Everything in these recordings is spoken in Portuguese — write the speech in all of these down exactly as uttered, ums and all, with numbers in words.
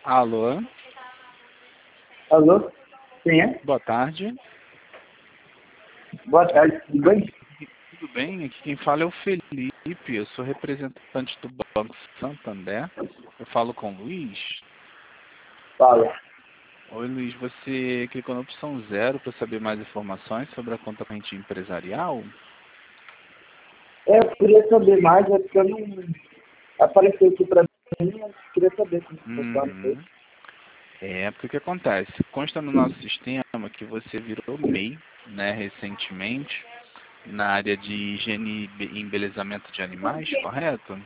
Alô? Alô? Quem é? Boa tarde. Boa tarde, tudo bem? Tudo bem? Aqui quem fala é o Felipe, eu sou representante do Banco Santander. Eu falo com o Luiz. Fala. Oi, Luiz, você clicou na opção zero para saber mais informações sobre a conta corrente empresarial? É, eu queria saber mais, é porque eu não apareceu aqui pra mim, eu queria saber como funciona isso. Uhum. É, porque o que acontece? Consta no nosso sistema que você virou M E I, né, recentemente, na área de higiene e embelezamento de animais, correto?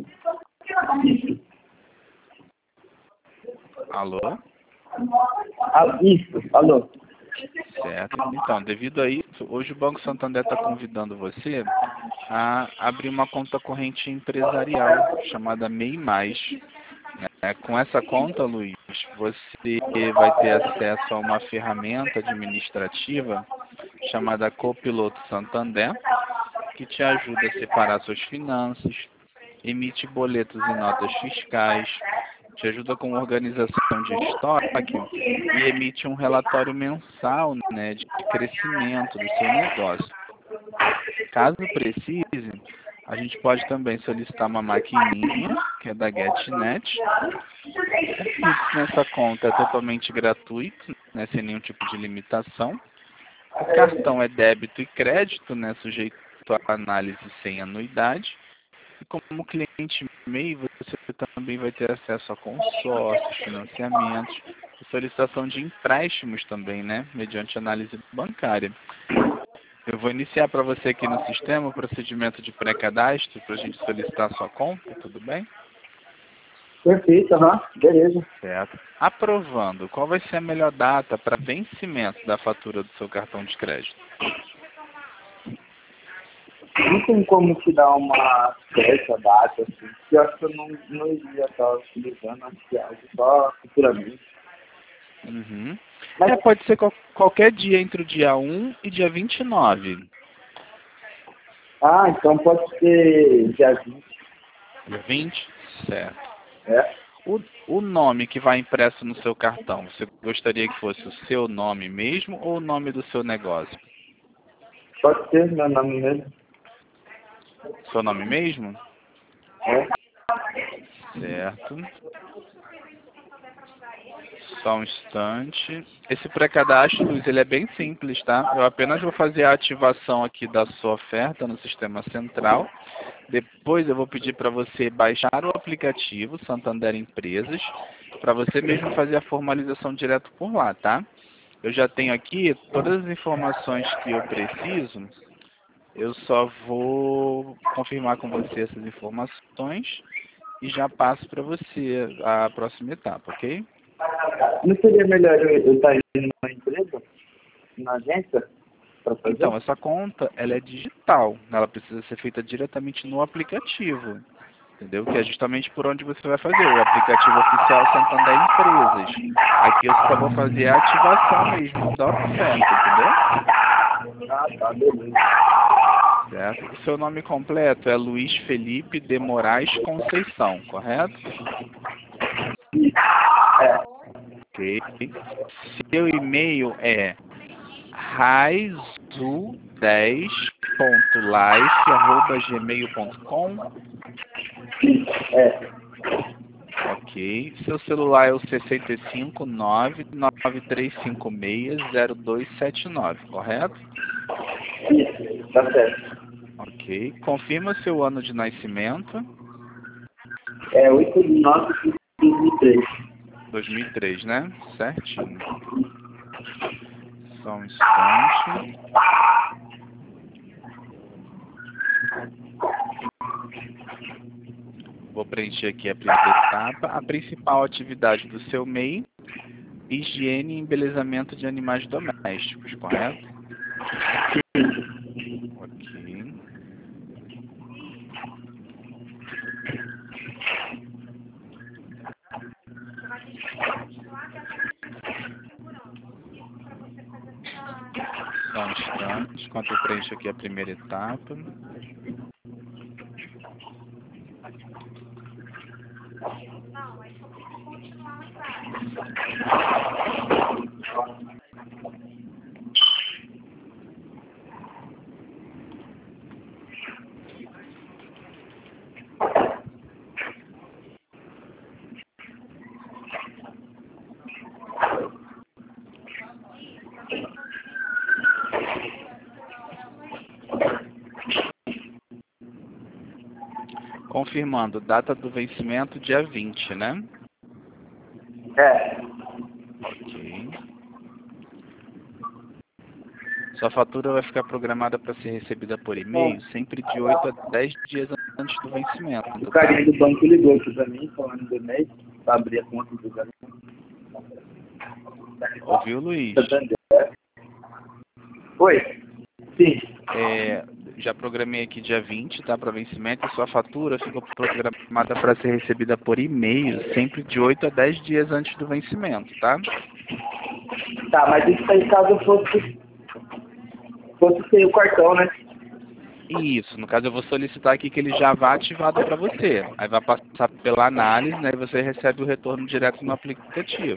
Alô? Ah, isso, alô. Certo. Então, devido a isso, hoje o Banco Santander está convidando você a abrir uma conta corrente empresarial chamada M E I mais. Né? Com essa conta, Luiz, você vai ter acesso a uma ferramenta administrativa chamada Copiloto Santander, que te ajuda a separar suas finanças, emite boletos e notas fiscais, te ajuda com organização de estoque e emite um relatório mensal, né, de crescimento do seu negócio. Caso precise, a gente pode também solicitar uma maquininha, que é da GetNet. O Pix nessa conta é totalmente gratuito, né, sem nenhum tipo de limitação. O cartão é débito e crédito, né, sujeito à análise sem anuidade. E como cliente M E I, você também vai ter acesso a consórcios, financiamentos e solicitação de empréstimos também, né, mediante análise bancária. Eu vou iniciar para você aqui no sistema o procedimento de pré-cadastro para a gente solicitar a sua conta, tudo bem? Perfeito, aham, beleza. Certo. Aprovando, qual vai ser a melhor data para vencimento da fatura do seu cartão de crédito? Não tem como te dar uma certa data, assim, porque eu acho que eu não, não iria estar utilizando, acho que é algo só futuramente. Uhum. Mas, É, pode ser qual, qualquer dia entre o dia um e dia vinte e nove. ah, então pode ser dia vinte, Dia vinte? Certo. é? O, o nome que vai impresso no seu cartão, você gostaria que fosse o seu nome mesmo ou o nome do seu negócio? Pode ser meu nome mesmo, Seu nome mesmo? é? Certo. Só um instante. Esse pré-cadastro, Luiz, ele é bem simples, tá? Eu apenas vou fazer a ativação aqui da sua oferta no sistema central. Depois eu vou pedir para você baixar o aplicativo Santander Empresas, para você mesmo fazer a formalização direto por lá, tá? Eu já tenho aqui todas as informações que eu preciso. Eu só vou confirmar com você essas informações e já passo para você a próxima etapa, ok? Não seria melhor eu, eu estar indo numa empresa, na agência, para Então, fazer? essa conta, ela é digital, ela precisa ser feita diretamente no aplicativo, entendeu? Que é justamente por onde você vai fazer, o aplicativo oficial Santander Empresas. Aqui eu só vou fazer a ativação mesmo da oferta, entendeu? Ah, tá, beleza. Certo? O seu nome completo é Luiz Felipe de Moraes Conceição, correto? É, Ok. Seu e-mail é raizu dez ponto life arroba gmail ponto com. é, Ok. Seu celular é o seis cinco nove nove três cinco seis zero dois sete nove, correto? isso, tá certo. Ok. Confirma seu ano de nascimento. É oito de nove de dois mil e três. dois mil e três, né? Certinho. Só um instante. Vou preencher aqui a primeira etapa. A principal atividade do seu M E I, higiene e embelezamento de animais domésticos, correto? Ok. Só um instante, enquanto eu preencho aqui a primeira etapa. Confirmando, data do vencimento dia vinte, né? É. Ok. Sua fatura vai ficar programada para ser recebida por e-mail sempre de oito a dez dias antes do vencimento. O Tá? carinha do banco ligou aqui pra mim, falando do e-mail, pra abrir a conta do banco. Ouviu, Luiz? Oi? Sim. É, já programei aqui dia vinte, tá? Para vencimento, e sua fatura ficou programada para ser recebida por e-mail sempre de oito a dez dias antes do vencimento, tá? Tá, mas isso aí caso fosse, fosse sem o cartão, né? Isso, no caso eu vou solicitar aqui que ele já vá ativado para você. Aí vai passar pela análise, né? E você recebe o retorno direto no aplicativo.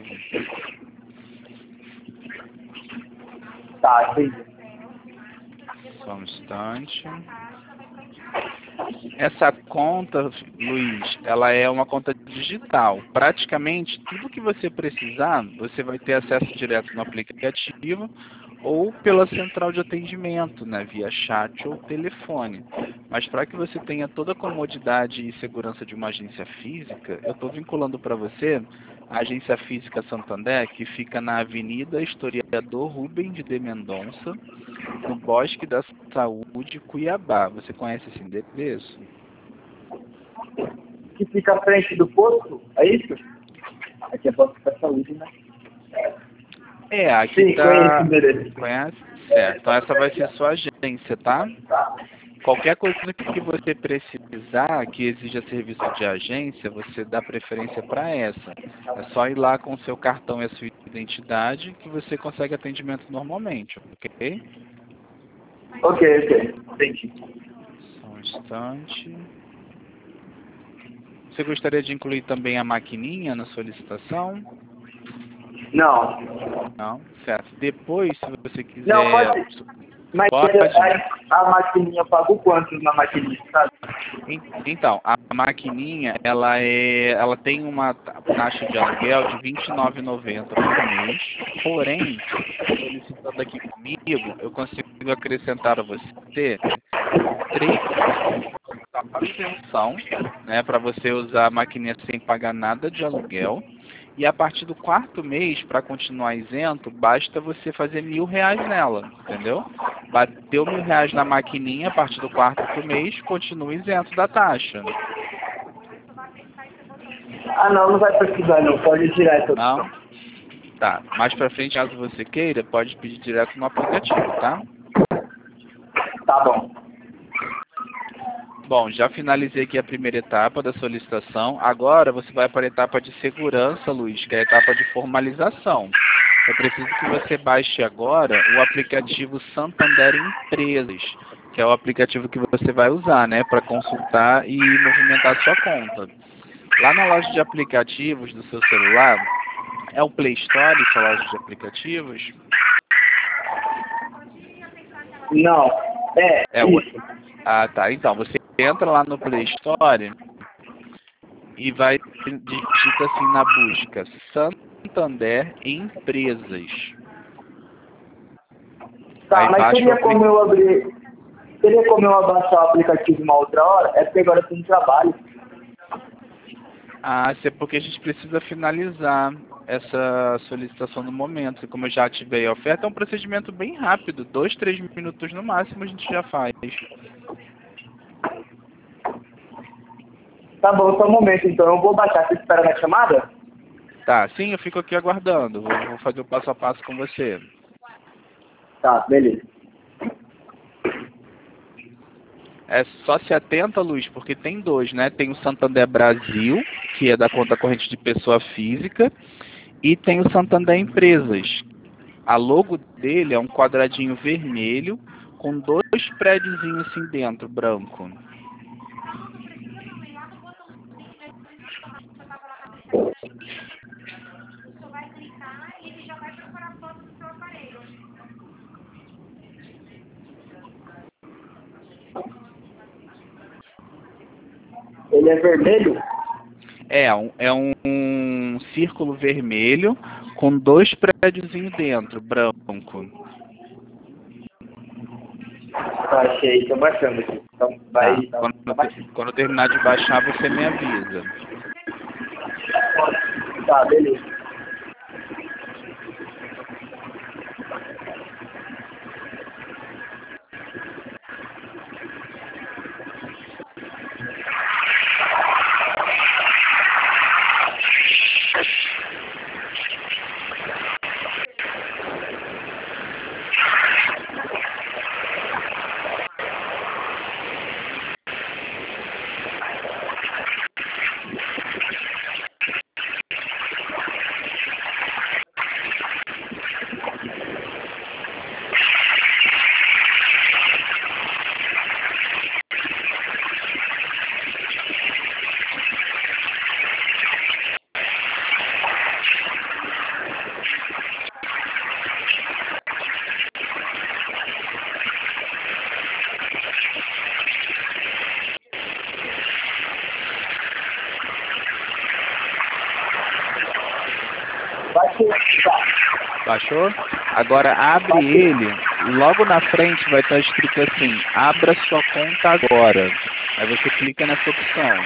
Tá, entendi. Só um instante. Essa conta, Luiz, ela é uma conta digital. Praticamente tudo que você precisar, você vai ter acesso direto no aplicativo ou pela central de atendimento, né, via chat ou telefone. Mas para que você tenha toda a comodidade e segurança de uma agência física, eu estou vinculando para você a Agência Física Santander, que fica na Avenida Historiador Rubem de Mendonça, no Bosque da Saúde, Cuiabá. Você conhece esse endereço? Que fica à frente do posto, é isso? Aqui é posto da saúde, né? É, aqui Sim, tá... conheço o endereço. Conhece? Certo. Então essa vai ser sua agência, tá? Qualquer coisa que você precisar, que exija serviço de agência, você dá preferência para essa. É só ir lá com o seu cartão e a sua identidade que você consegue atendimento normalmente, ok? Ok, ok. Entendi. Só um instante. Você gostaria de incluir também a maquininha na solicitação? Não. Não? Certo. Depois, se você Não, quiser... pode. Mas Pode. a, a maquininha paga quanto na maquininha, sabe? Então, a maquininha, ela é, ela tem uma taxa de aluguel de vinte e nove reais e noventa centavos por mês. Porém, solicitando aqui comigo, eu consigo acrescentar a você três da manutenção, né, para você usar a maquininha sem pagar nada de aluguel. E a partir do quarto mês, para continuar isento, basta você fazer mil reais nela, entendeu? Bateu mil reais na maquininha, a partir do quarto mês, continua isento da taxa. Ah, não, não vai precisar, não. Pode ir direto. Não? Tá. Mais para frente, caso você queira, pode pedir direto no aplicativo, tá? Tá bom. Bom, já finalizei aqui a primeira etapa da solicitação. Agora você vai para a etapa de segurança, Luiz, que é a etapa de formalização. Eu preciso que você baixe agora o aplicativo Santander Empresas, que é o aplicativo que você vai usar, né, para consultar e movimentar a sua conta. Lá na loja de aplicativos do seu celular, é o Play Store, essa loja de aplicativos? Não. É, É o... isso. Ah, tá. Então, você entra lá no Play Store e vai, digita assim na busca, Santander Empresas. Tá, Aí mas baixa o seria aplicativo. como eu abrir... Seria como eu abaixar o aplicativo uma outra hora? É porque agora eu tenho trabalho. Ah, isso é porque a gente precisa finalizar essa solicitação no momento. Como eu já ativei a oferta, é um procedimento bem rápido. Dois, três minutos no máximo a gente já faz. Tá bom, só um momento, então. Eu vou baixar. Você espera na chamada? Tá, sim, eu fico aqui aguardando. Vou, vou fazer o passo a passo com você. Tá, beleza. É só se atenta, Luiz, porque tem dois, né? Tem o Santander Brasil, que é da conta corrente de pessoa física, e tem o Santander Empresas. A logo dele é um quadradinho vermelho com dois prédiozinhos assim dentro, branco. Ele é vermelho? É, um, é um, um círculo vermelho com dois prédiozinhos dentro, branco. Tá, achei, tô baixando aqui. Então Tá? vai. Tá, Quando, tá baixando. quando terminar de baixar, você me avisa. Tá, beleza. Baixei, tá. Baixou? Agora abre ele, logo na frente vai estar escrito assim, abra sua conta agora. Aí você clica nessa opção.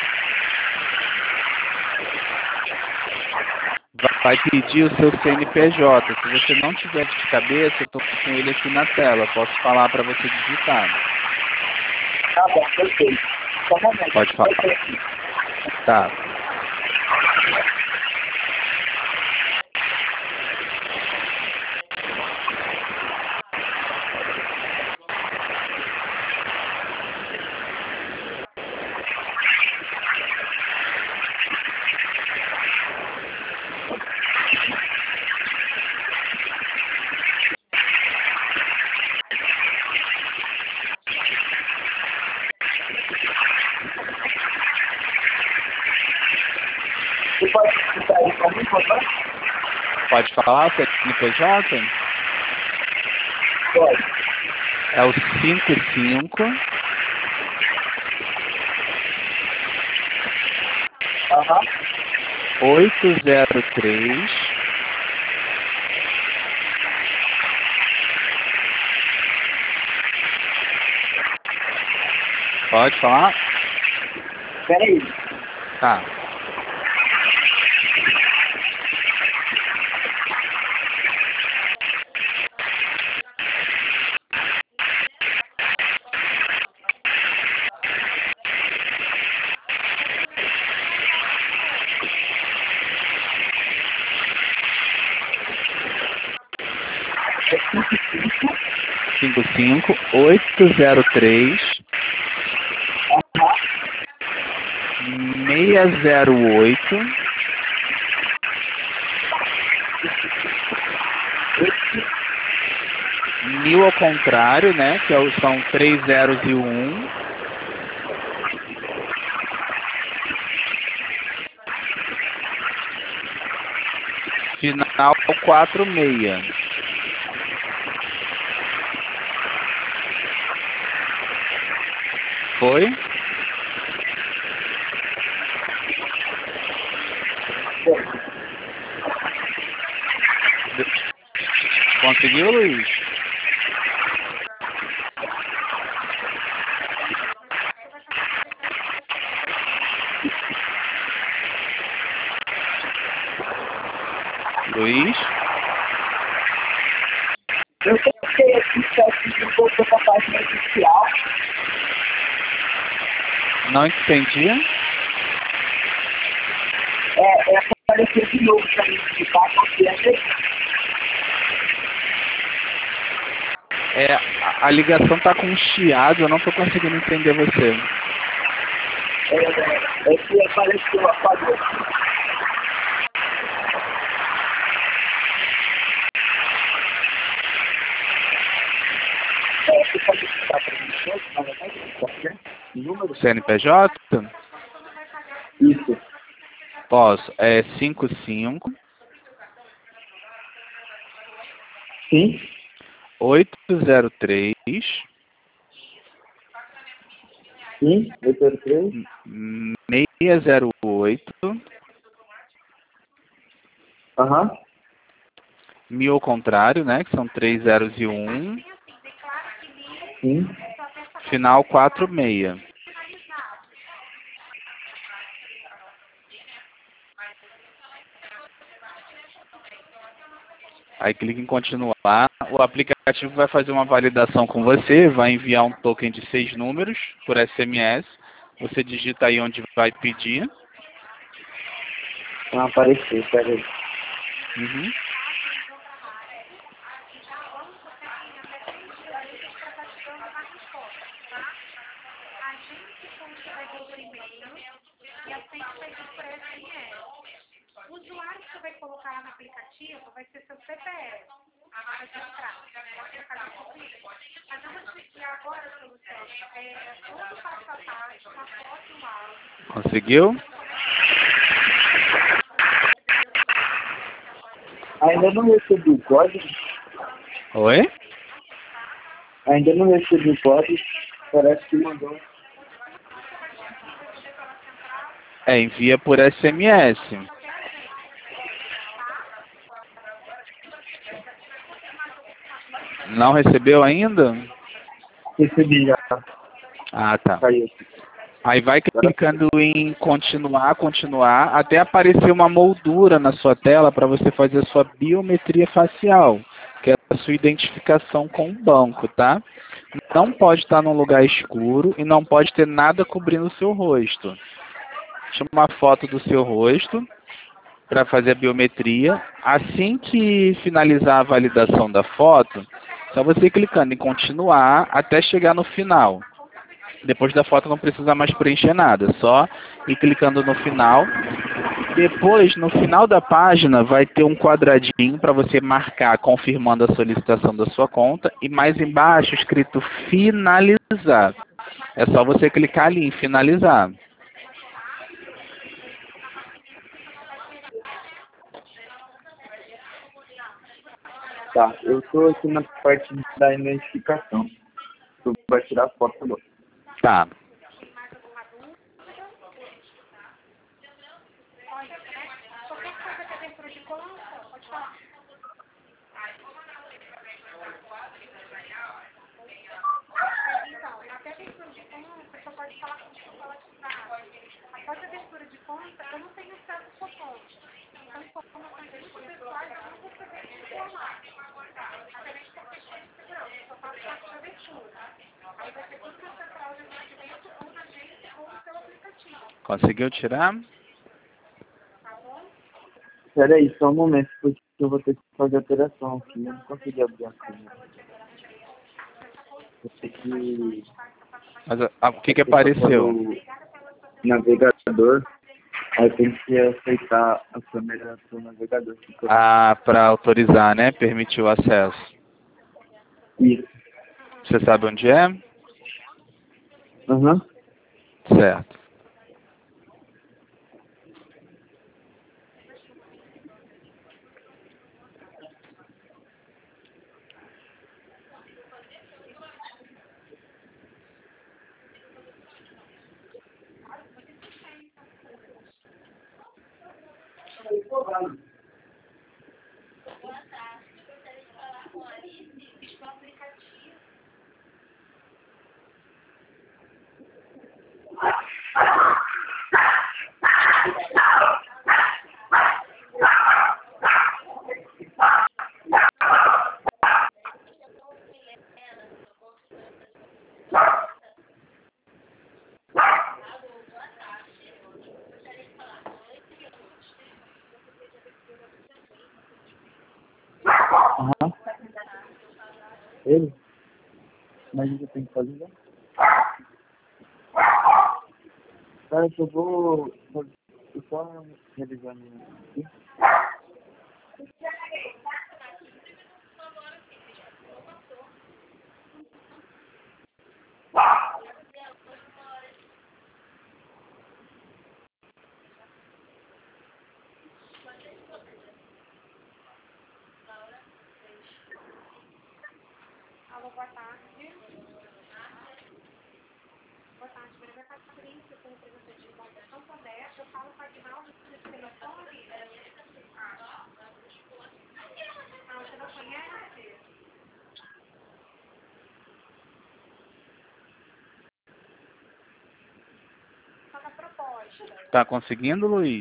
Vai pedir o seu C N P J. Se você não tiver de cabeça, eu estou com ele aqui na tela. Posso falar para você digitar. Tá bom, perfeito. Só um momento. Pode falar. Perfeito. Tá. Você pode explicar aí pra mim, por favor? Pode falar o C N P J? Pode. É o cinco cinco Aham. oito zero três Pode falar? Peraí. Tá. cinco cinco oito zero três seis zero oito mil ao contrário, né? Que é o- são três zeros e um. Final quatro seis. Foi? Conseguiu, Luiz? Luiz? Eu coloquei aqui sete de pouco para a página inicial. Não entendi. É, é apareceu de novo para mim explicar porque é É, a, a ligação tá com um chiado, eu não tô conseguindo entender você. é, é que apareceu apagou. É, você pode explicar para mim, na verdade, qualquer número? C N P J? Isso. Posso. É cinco cinco Sim. oito zero três Sim, oito zero três. seis zero oito. Aham. Mil ao contrário, né? Que são três zeros e um. Sim. Final quatro seis. Aí clica em continuar. O aplicativo vai fazer uma validação com você, vai enviar um token de seis números por S M S. Você digita aí onde vai pedir. Ah, apareceu, peraí. Uhum. Conseguiu? Ainda não recebi o código. Oi? Ainda não recebi o código. Parece que mandou. É, envia por S M S. Não recebeu ainda? Recebi já. Ah, tá. Caiu. Aí vai Agora clicando em continuar, continuar, até aparecer uma moldura na sua tela para você fazer a sua biometria facial, que é a sua identificação com o banco, tá? Não pode estar num lugar escuro e não pode ter nada cobrindo o seu rosto. Tira uma foto do seu rosto para fazer a biometria. Assim que finalizar a validação da foto, só você ir clicando em continuar até chegar no final. Depois da foto não precisa mais preencher nada, só ir clicando no final. Depois, no final da página, vai ter um quadradinho para você marcar confirmando a solicitação da sua conta e mais embaixo escrito finalizar. É só você clicar ali em finalizar. tá. Eu tô aqui na parte da identificação. Tu vai tirar a foto agora. Tá. Conseguiu tirar? Peraí, só um momento, porque eu vou ter que fazer a operação aqui. Eu não consegui abrir a câmera. Vou ter que... Mas ah, o que que a pessoa falou apareceu? navegador. Aí tem que aceitar a câmera do navegador. Ah, para autorizar, né? Permitir o acesso. Isso. Você sabe onde é? Aham. Certo. Aham. Ele? Mas a gente tem que fazer já? Cara, eu vou... vou eu só revisando aqui. Boa tarde, meu nome é Patrícia, sou representante de Banco Santander. Eu falo com a Aguinaldo desse telefone. Ah, você não conhece? Só na proposta. Tá conseguindo, Luiz?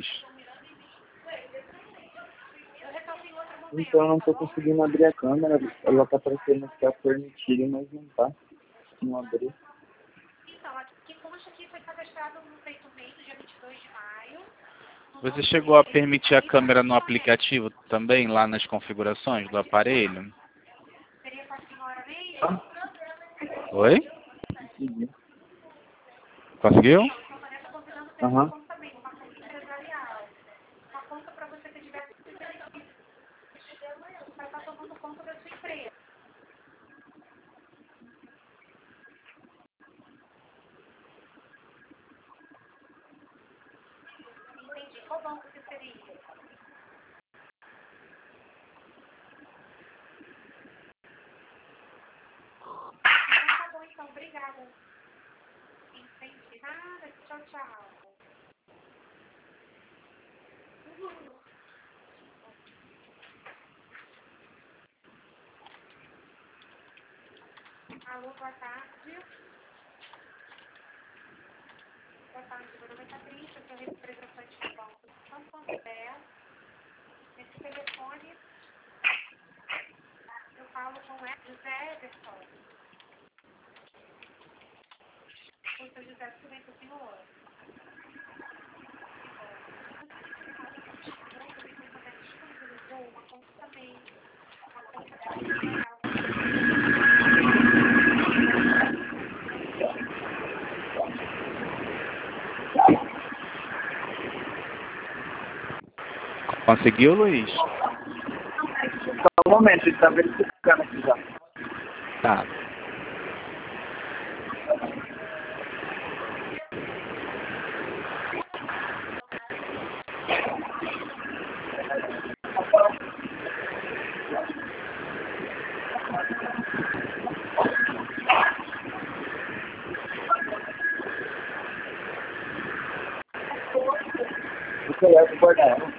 Eu retorno em outro momento, Então eu não tá tô bom? conseguindo abrir a câmera. Ela tá aparecendo que é permitido, mas não tá. Não abrir. Então, aqui consta que foi cadastrado no peito meio, dia vinte e dois de maio. Você chegou a permitir a câmera no aplicativo também, lá nas configurações do aparelho? Seria com a senhora mesmo? Oi? Consegui. Conseguiu? Então, a está convidando o Aham. telefone também, uma conta empresarial. Uma conta para você ter diversos benefícios. Para estar tomando conta da sua empresa. Entendi. Qual banco que seria? Então, tá bom, então. Obrigada. Entendi. Nada. Tchau, tchau. Alô, boa tarde. Boa tarde, meu nome é Patrícia, sou representante do Banco Santander. Nesse telefone, eu falo com o José Everton. O seu José, tudo bem com o senhor? Disponibilizou uma conta também, uma conta empresarial. Conseguiu, Luiz? Só um momento, ele tá verificando aqui já. Tá. Você leva o guarda-ela.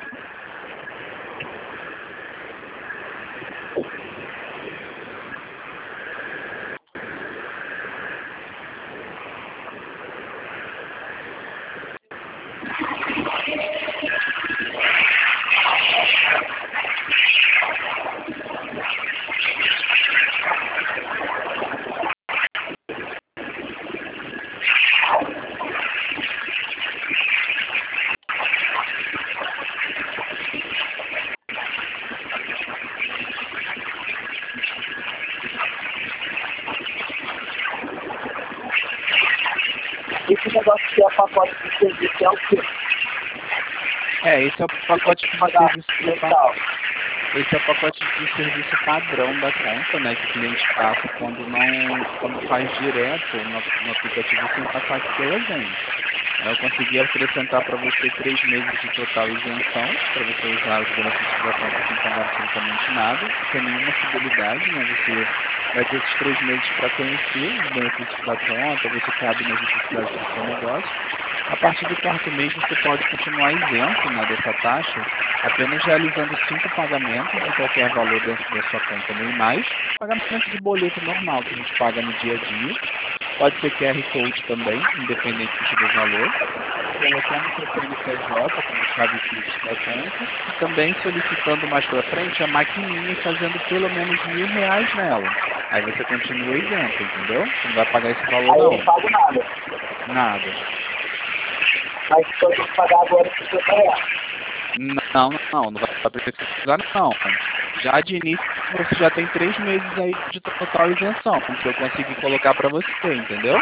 Esse negócio que é pacote de serviço é o quê? É, esse é o pacote de Pagar serviço de mensal. Esse é o pacote de serviço padrão da conta, né, que o cliente passa quando não, quando faz direto no, no aplicativo sem passar aqui pela gente. Eu consegui acrescentar para você três meses de total isenção, para você usar os benefícios da conta sem pagar absolutamente nada, sem nenhuma fidelidade, né? Você vai ter esses três meses para conhecer os benefícios da conta, ver se cabe nas necessidades do seu negócio. A partir do quarto mês você pode continuar isento, né, dessa taxa, apenas realizando cinco pagamentos de qualquer valor dentro da sua conta nem mais, pagamento de boleto normal que a gente paga no dia a dia. Pode ser Q R Code também, independente do valor. Colocando seu C N P J como chave Pix da conta. E também solicitando mais para frente a maquininha e fazendo pelo menos mil reais nela. Aí você continua isento, entendeu? Você não vai pagar esse valor Aí eu não. não pago nada. Nada. Mas se eu tenho que pagar agora cinquenta reais. Não, não, não vai precisar não. Já de início você já tem três meses aí de total isenção, que eu consegui colocar para você, entendeu?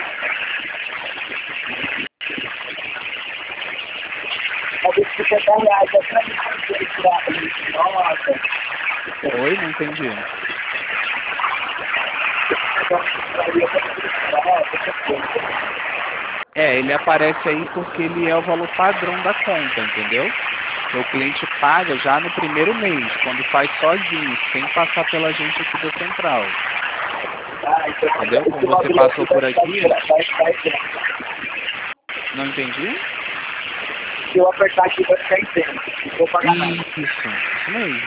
Mas esses cinquenta reais é pra mim poder tirar isso. Nossa. Oi, não entendi. É, ele aparece aí porque ele é o valor padrão da conta, entendeu? Então, o cliente paga já no primeiro mês, quando faz sozinho, sem passar pela gente aqui da central. Ah, então, Entendeu? Como você passou por aqui, não entendi? Se eu apertar aqui vai ficar inteiro. Não vou pagar nada. Isso, isso mesmo.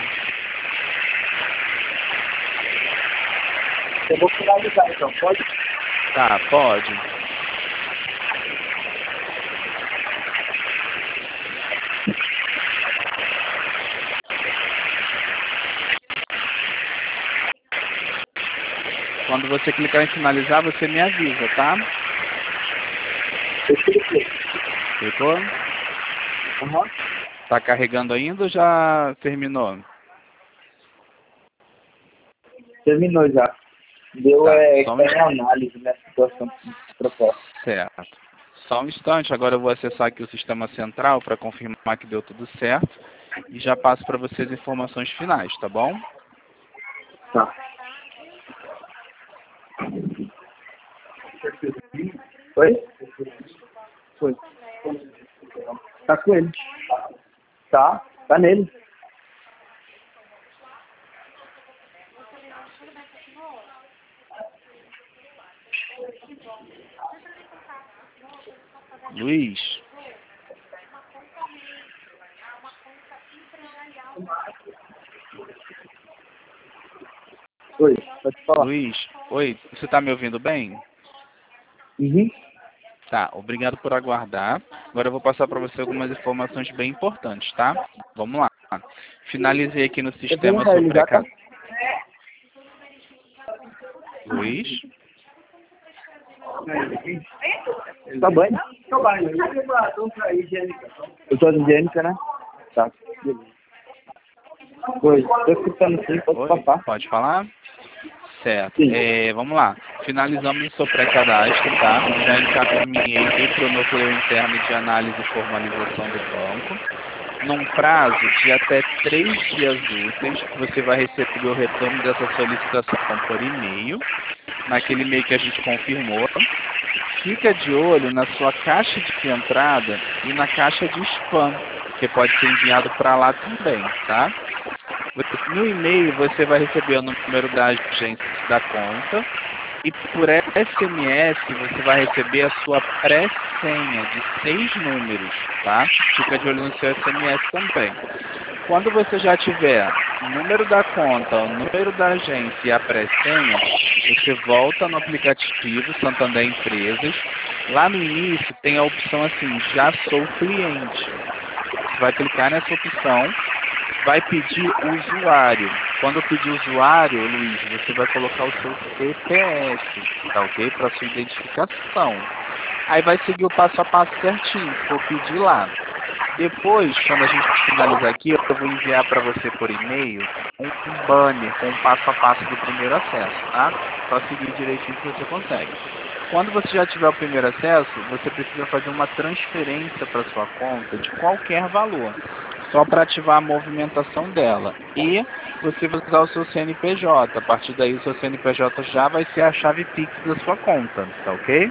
Eu vou finalizar então, pode? Tá, pode. Quando você clicar em finalizar, você me avisa, tá? Eu cliquei. Clicou? Aham. Tá carregando ainda ou já terminou? Terminou já. Deu Tá, é, só um é análise nessa situação proposta. Certo. Só um instante, agora eu vou acessar aqui o sistema central para confirmar que deu tudo certo e já passo para vocês as informações finais, tá bom? Tá. Oi? Foi. Tá com ele. Tá, tá nele. Luiz, Oi, pode falar. Luiz, oi, você está me ouvindo bem? Uhum. Tá, obrigado por aguardar. Agora eu vou passar para você algumas informações bem importantes, tá? Vamos lá. Finalizei aqui no sistema vou sobre a realizar, tá? ca- Luiz, Tá banho? Eu sou a higiênica, né? Tá. Oi, tô escutando sim, pode oi, passar. pode falar? Certo. Sim. É, vamos lá. Finalizamos o seu pré-cadastro, tá? Já encaminhei para o núcleo interno de análise e formalização do banco. Num prazo de até três dias úteis, você vai receber o retorno dessa solicitação por e-mail, naquele e-mail que a gente confirmou. Fica de olho na sua caixa de entrada e na caixa de spam, que pode ser enviado para lá também, tá? No e-mail você vai receber o número da agência da conta e por S M S você vai receber a sua pré-senha de seis números, tá? Fica de olho no seu S M S também. Quando você já tiver o número da conta, o número da agência e a pré-senha, você volta no aplicativo Santander Empresas. Lá no início tem a opção assim, já sou cliente. Você vai clicar nessa opção, vai pedir o usuário. Quando eu pedir usuário, Luiz, você vai colocar o seu C P F, tá ok? Para sua identificação. Aí vai seguir o passo a passo certinho, vou pedir lá. Depois, quando a gente finalizar aqui, eu vou enviar para você por e-mail um banner com o passo a passo do primeiro acesso, tá? Só seguir direitinho que você consegue. Quando você já tiver o primeiro acesso, você precisa fazer uma transferência para sua conta de qualquer valor, só para ativar a movimentação dela. E você vai usar o seu C N P J. A partir daí, o seu C N P J já vai ser a chave Pix da sua conta, tá ok?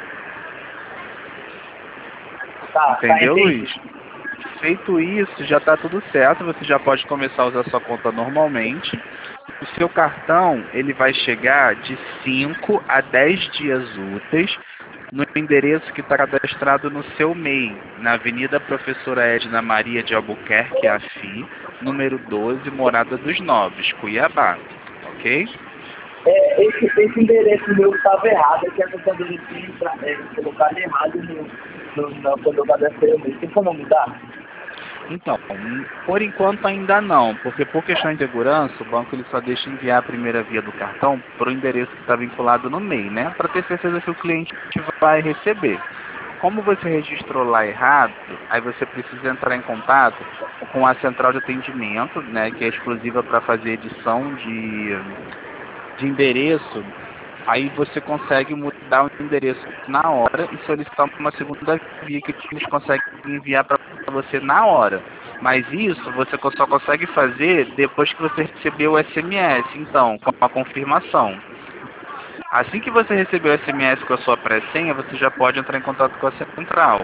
Tá, Entendeu, tá, Luiz? Feito isso, já está tudo certo, você já pode começar a usar sua conta normalmente. O seu cartão, ele vai chegar de cinco a dez dias úteis no endereço que está cadastrado no seu M E I, na Avenida Professora Edna Maria de Albuquerque, A F I, número doze, Morada dos Novos, Cuiabá, ok? É, esse, esse endereço meu estava errado, é que a computadora tinha é, colocado errado no, no, no, quando eu cadastrei o meu. Tem como mudar? Então, por enquanto ainda não, porque por questão de segurança, o banco ele só deixa enviar a primeira via do cartão para o endereço que está vinculado no M E I, né? Para ter certeza que o cliente vai receber. Como você registrou lá errado, aí você precisa entrar em contato com a central de atendimento, né, que é exclusiva para fazer edição de, de endereço. Aí você consegue mudar o endereço na hora e solicitar uma segunda via que eles conseguem enviar para você na hora. Mas isso você só consegue fazer depois que você receber o S M S, então, com a confirmação. Assim que você receber o S M S com a sua pré-senha, você já pode entrar em contato com a central.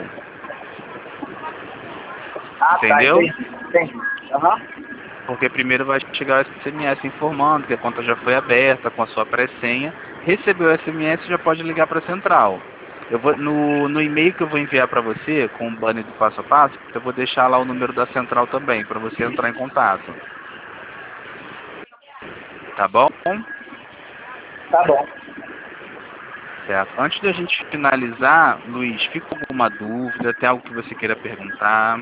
Ah, Entendeu? tá, entendi. Entendi. Aham. Porque primeiro vai chegar o S M S informando que a conta já foi aberta com a sua pré-senha Recebeu o S M S, já pode ligar para a central. Eu vou, no, no e-mail que eu vou enviar para você, com o banner do passo a passo, eu vou deixar lá o número da central também, para você entrar em contato. Tá bom? Tá bom. Certo. Antes da gente finalizar, Luiz, fica com alguma dúvida? Tem algo que você queira perguntar?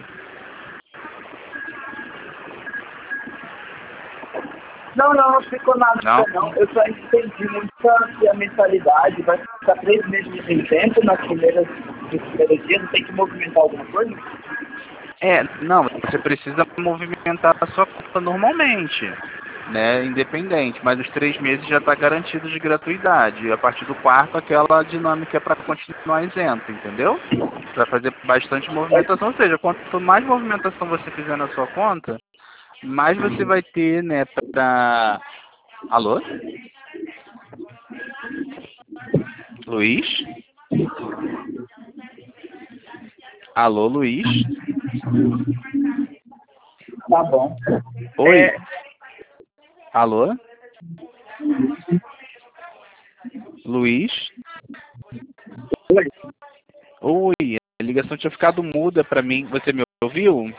Não, não, não ficou nada Não? não. Eu só entendi muito que a mensalidade vai ficar três meses sem tempo nas primeiras, nos primeiros dias, não tem que movimentar alguma coisa? É, não, você precisa movimentar a sua conta normalmente, né, independente, mas os três meses já está garantido de gratuidade. E a partir do quarto, aquela dinâmica é para continuar isento, entendeu? Para fazer bastante movimentação, ou seja, quanto mais movimentação você fizer na sua conta, mais você vai ter, né, para... Alô? Luiz? Alô, Luiz? Tá bom. Oi? É... Alô? Luiz? Oi. Oi, a ligação tinha ficado muda para mim. Você me ouviu?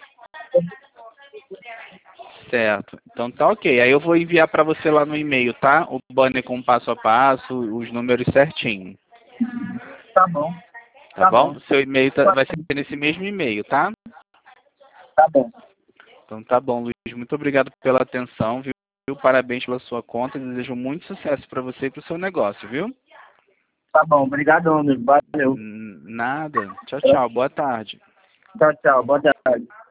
Certo. Então tá ok. Aí eu vou enviar para você lá no e-mail, tá? O banner com passo a passo, os números certinho. Tá bom. Tá, Tá bom? bom. Seu e-mail tá, vai ser nesse mesmo e-mail, tá? Tá bom. Então tá bom, Luiz. Muito obrigado pela atenção, viu? Parabéns pela sua conta. Desejo muito sucesso para você e para o seu negócio, viu? Tá bom. Obrigado, amigo. Valeu. Nada. Tchau, tchau. Boa tarde. Tchau, tchau. Boa tarde.